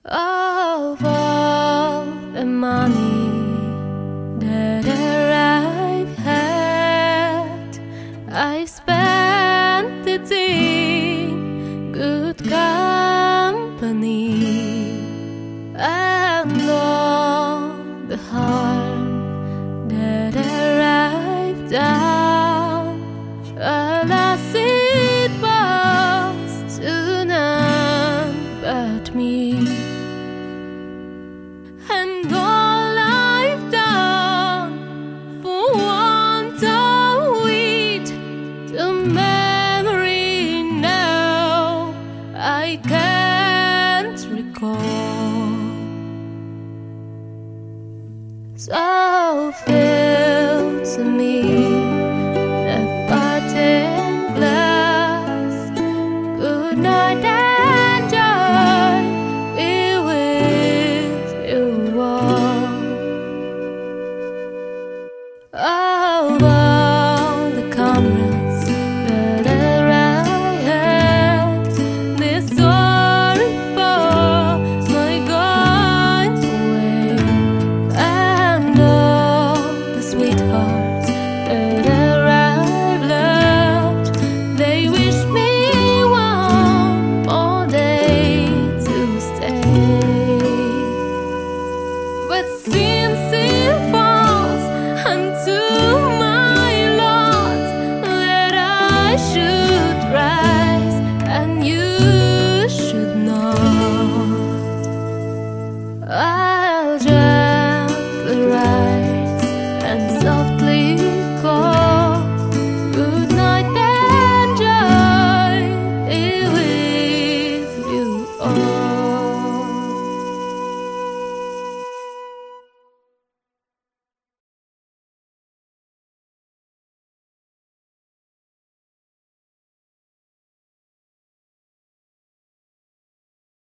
Of all the money that I've had, I spent it in good company, and all the harm that I've done, alas, it was to none but me. And all I've done for want of it, the memory now I can't recall. So